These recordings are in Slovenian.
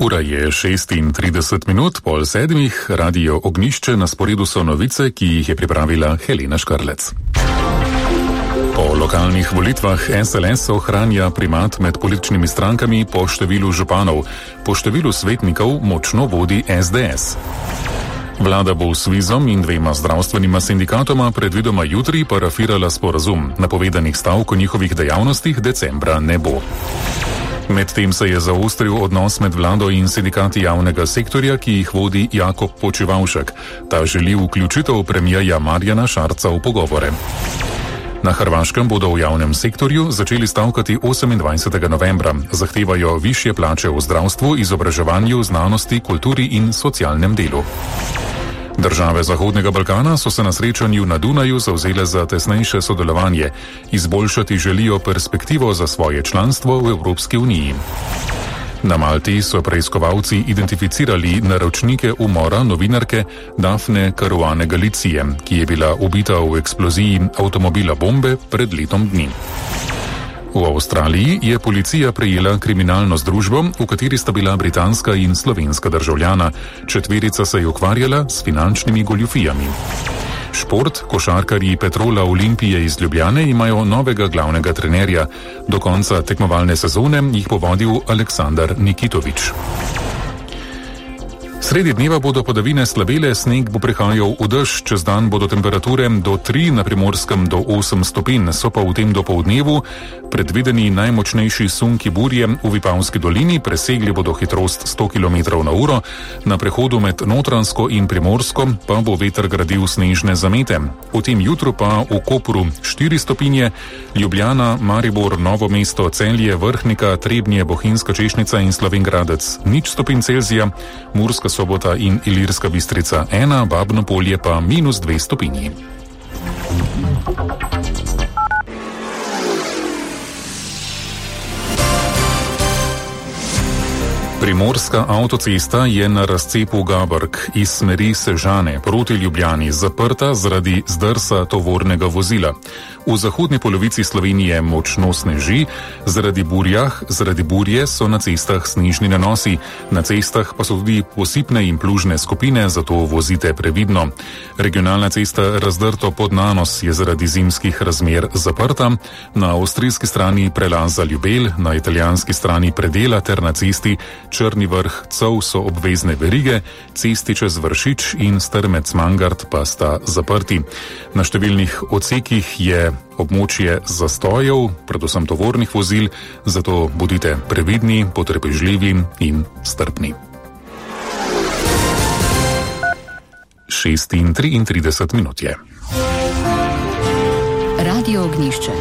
Ura je 36 minut, pol sedmih, Radio Ognjišče, na sporedu so novice, ki jih je pripravila Helena Škarlec. Po lokalnih volitvah SLS ohranja primat med političnimi strankami po številu županov, po številu svetnikov močno vodi SDS. Vlada bo s Svizom in dvema zdravstvenima sindikatoma predvidoma jutri parafirala sporazum, napovedanih stavk o njihovih dejavnostih decembra ne bo. Medtem se je zaostril odnos med vlado in sindikati javnega sektorja, ki jih vodi Jakob Počivavšek. Ta želi vključitev premierja Marjana Šarca v pogovore. Na Hrvaškem bodo v javnem sektorju začeli stavkati 28. novembra. Zahtevajo višje plače v zdravstvu, izobraževanju, znanosti, kulturi in socialnem delu. Države Zahodnega Balkana so se na srečanju na Dunaju zavzele za tesnejše sodelovanje. Izboljšati želijo perspektivo za svoje članstvo v Evropski uniji. Na Malti so preiskovalci identificirali naročnike umora novinarke Dafne Caruane Galicije, ki je bila ubita v eksploziji avtomobila bombe pred letom dni. V Avstraliji je policija prejela kriminalno združbo, v kateri sta bila britanska in slovenska državljana. Četverica se je ukvarjala s finančnimi goljufijami. Šport, košarkarji Petrola Olimpije iz Ljubljane imajo novega glavnega trenerja. Do konca tekmovalne sezone jih bo vodil Aleksandar Nikitovič. Sredi dneva bodo padavine slabele, sneg bo prehajal v dež, čez dan bodo temperature do 3, na Primorskem do 8 stopinj, so pa v tem dopoldnevu predvideni najmočnejši sunki burje v Vipavski dolini, presegli bodo hitrost 100 km/h, na prehodu med Notranjsko in Primorsko pa bo veter gradil snežne zamete. V tem jutru pa v Kopru 4 stopinje, Ljubljana, Maribor, Novo mesto, Celje, Vrhnika, Trebnje, Bohinjska Češnica in Slovenj Gradec 0 stopinj Celzija, Murska Sobota in Ilirska Bistrica 1, Babno Polje pa -2 stopinji. Primorska avtocesta je na razcepu Gabrk iz smeri Sežane proti Ljubljani zaprta zaradi zdrsa tovornega vozila. V zahodni polovici Slovenije močno sneži, zaradi burje so na cestah snežni nanosi, na cestah pa so tudi posipne in plužne skupine, zato vozite previdno. Regionalna cesta Razdrto pod Nanos je zaradi zimskih razmer zaprta, na avstrijski strani prelaza Ljubelj, na italijanski strani predela ter na cesti Črni vrh Cov so obvezne verige, cesti čez Vršič in Strmec Mangart pa sta zaprti. Na številnih odsekih je območje zastojev, predvsem tovornih vozil, zato bodite previdni, potrpežljivi in strpni. 6:33 minut je. Radio Ognjišče.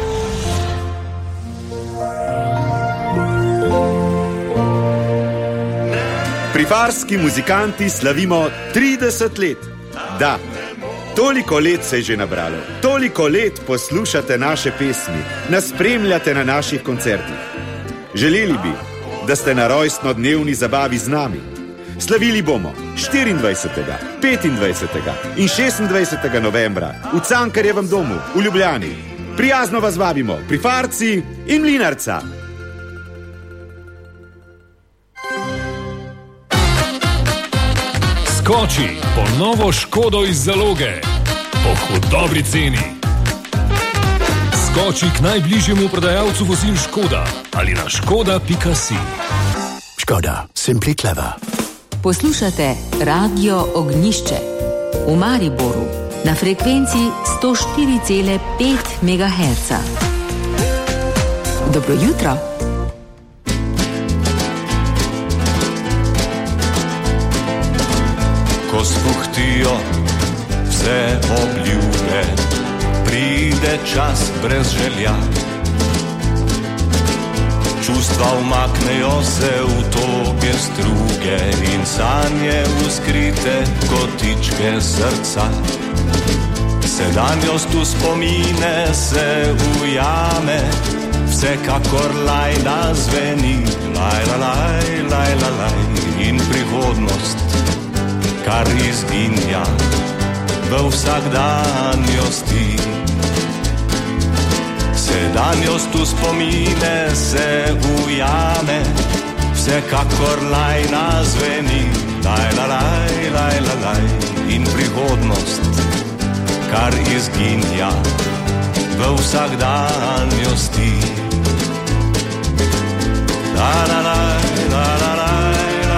Prifarski muzikanti slavimo 30 let. Da, toliko let se je že nabralo, toliko let poslušate naše pesmi, nas spremljate na naših koncertih. Želeli bi, da ste na rojstnodnevni zabavi z nami. Slavili bomo 24., 25. in 26. novembra v Cankarjevem domu v Ljubljani. Prijazno vas vabimo, Prifarci in Mlinarca. Skoči po novo Škodo iz zaloge, po hudobri ceni. Skoči k najbližjemu prodajalcu vozil Škoda ali na škoda.si. Škoda, simply clever. Poslušate Radio Ognjišče v Mariboru na frekvenci 104,5 MHz. Dobro jutro. Ko spuhtijo vse obljube, pride čas brez želja. Čustva umaknejo se v toge struge in sanje v skrite kotičke srca. Sedanjost v spomine se ujame, vsekakor lajda zveni, laj, in prihodnost kar izginja v vsakdanjosti. Sedanjost v spomine se ujame, vsekakor lajna zveni, laj, la, laj, laj, la, laj, in prihodnost, kar izginja v vsakdanjosti. La, la, laj, la, la, laj.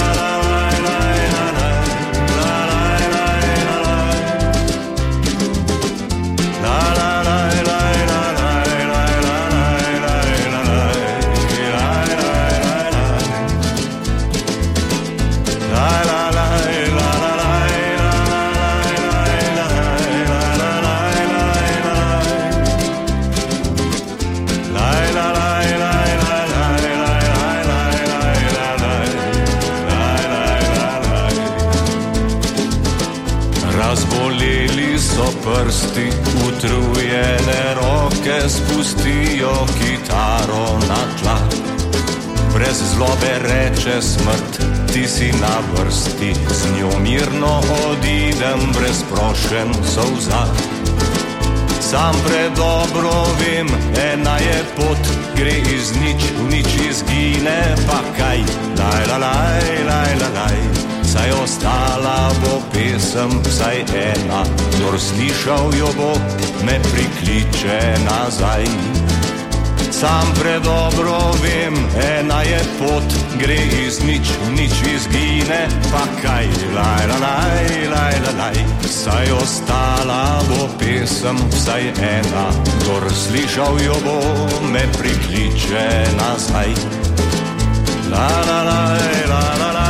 Prsti, utrujene roke spustijo kitaro na tla. Brez zlobe reče smrt, ti si na vrsti, z njo mirno odidem brez prošen solza. Sam predobro vem, ena je pot, gre iz nič v nič izgine, pa kaj, laj, la, laj, laj, la, laj. Saj ostala bo pesem, vsaj ena, kdor slišal jo bo, me prikliče nazaj. Sam predobro vem, ena je pot, gre iz nič v nič izgine, pa kaj, laj, la, laj, laj, la, laj. Saj ostala bo pesem, vsaj ena, kdor slišal jo bo, me prikliče nazaj. La, la, laj, la, la, laj.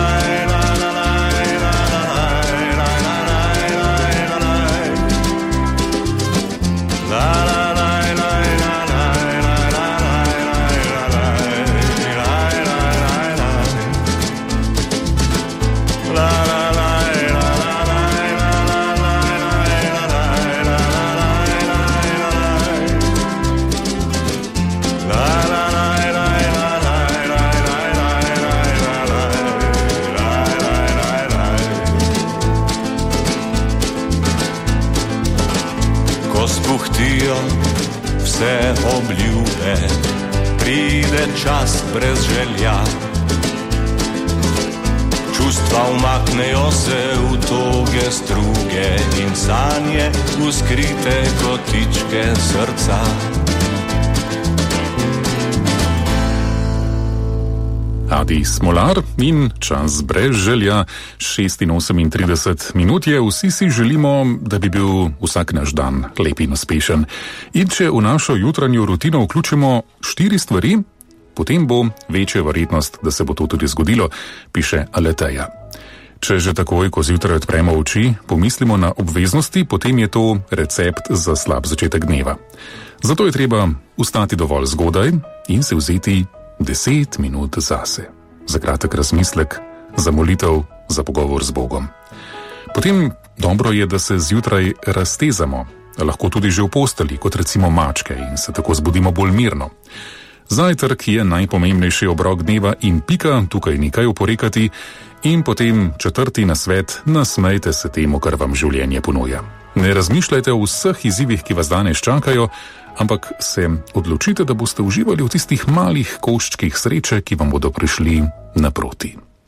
Vse obljube, pride čas brez želja. Čustva umaknejo se v toge struge in sanje v skrite kotičke srca. Adi Smolar in čas brez želja, 36 minut je, vsi si želimo, da bi bil vsak naš dan lep in uspešen. In če v našo jutranjo rutino vključimo 4 stvari, potem bo večja verjetnost, da se bo to tudi zgodilo, piše Aleteja. Če že takoj, ko zjutraj odpremo oči, pomislimo na obveznosti, potem je to recept za slab začetek dneva. Zato je treba vstati dovolj zgodaj in se vzeti 10 minut zase. Za kratek razmislek, za molitev, za pogovor z Bogom. Potem dobro je, da se zjutraj raztezamo, lahko tudi že v posteli, kot recimo mačke, in se tako zbudimo bolj mirno. Zajtrk je najpomembnejši obrok dneva in pika, tukaj nekaj oporekati, in potem 4. nasvet, nasmejte se temu, kar vam življenje ponuja. Ne razmišljajte o vseh izzivih, ki vas danes čakajo, ampak se odločite, da boste uživali v tistih malih koščkih sreče, ki vam bodo prišli naproti.